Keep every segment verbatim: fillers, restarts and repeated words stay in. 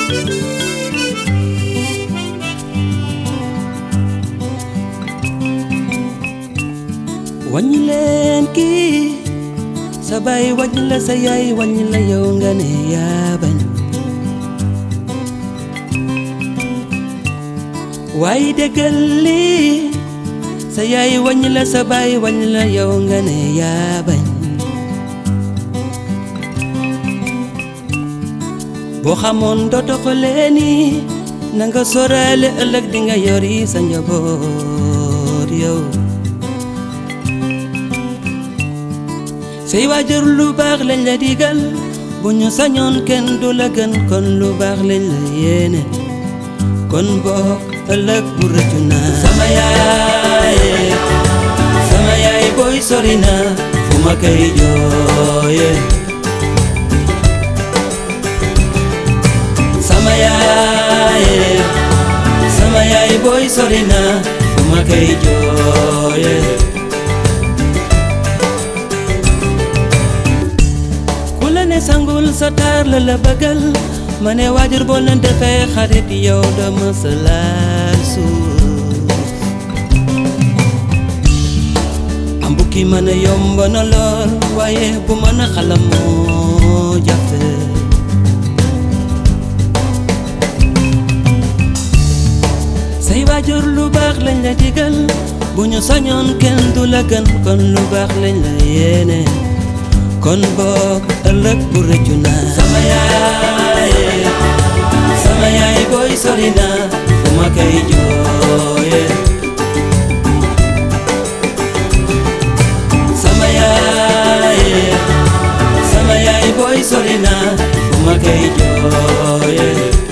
wàññi leen kii sa baay wàññi la sa yaay wàññi la yow nga ne yaa bañ waaye déggal lii sa yaay wàññi la sa baay wàññi la yow nga ne yaa bañ boo xamoon doo doxalee nii na nga sóoraale ëllëg di nga yori sa njaboot yow say waajur lu baax lañ la digal bu ñu sañoon kenn du la gën kon lu baax lañ la yéene kon bokk ëllëg bu rëccu naa sama yaay sama yaay booy sori na fu ma koy jooye sama yaay sama yaay booy sori na fu ma koy jooye sangul sa taar la la bëggal ma ne waajur boo leen defee xarit yow doo mës a laal suuf am bukki mën a yomb na lool waaye bu mën a xalam moo jafe say waajur lu baax lañ la digal bu ñu sañoon kenn du la gën kon lu baax lañ la yéene kon boog ëllëg bu rëccu naa sama yaay sama yaay booy sori na fu ma koy jooye sama yaay sama yaay booy sori na fu ma koy jooye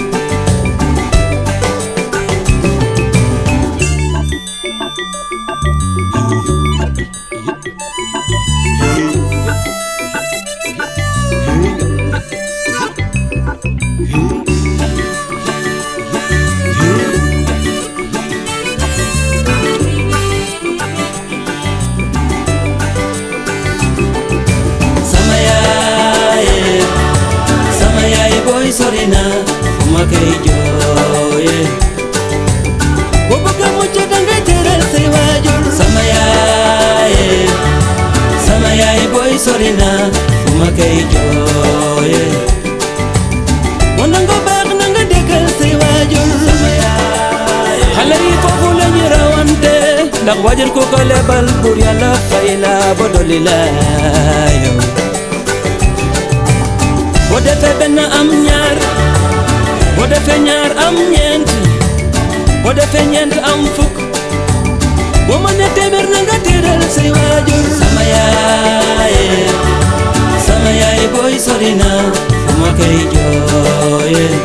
sori na fu ma koy jooye boo bëgg a mucc danga teral say waajur sama yaay sama yaay booy sori na fu ma koy jooye moo nanga baax nanga déggal say waajur sama yaay xale yi foofu la ñu rawante ndax waajur ku ko lebal pour Yàlla fay la ba dolli la yow boo defee benn am ñaar boo defee ñaar am ñeent boo defee ñeent am fukk boo mënee téeméer na nga teral say waajur sama yaay sama yaay booy sori na fu ma koy jooye